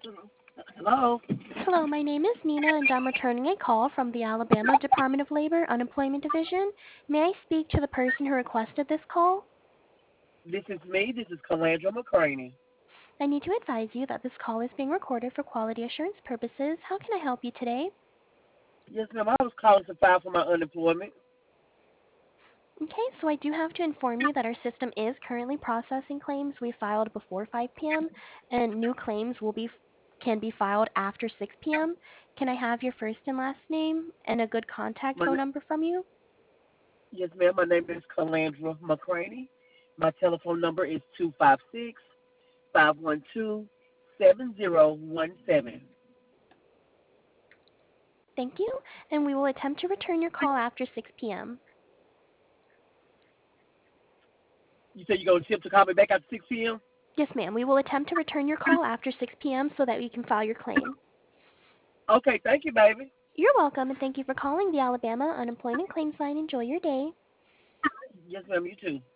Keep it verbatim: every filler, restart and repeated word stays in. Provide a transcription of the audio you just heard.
Hello. Hello, my name is Nina and I'm returning a call from the Alabama Department of Labor Unemployment Division. May I speak to the person who requested this call? This is me. This is Calandra McCraney. I need to advise you that this call is being recorded for quality assurance purposes. How can I help you today? Yes, ma'am. I was calling to file for my unemployment. Okay, so I do have to inform you that our system is currently processing claims we filed before five p m and new claims will be can be filed after six p m. Can I have your first and last name and a good contact My, phone number from you? yes, ma'am. My name is Calandra McCraney. My telephone number is two five six, five one two, seven zero one seven. Thank you, and we will attempt to return your call after six p m. You said you're going to attempt to call me back after six p.m.? Yes, ma'am. We will attempt to return your call after six p m so that we can file your claim. Okay, thank you, baby. You're welcome, and thank you for calling the Alabama Unemployment Claims Line. Enjoy your day. Yes, ma'am. You too.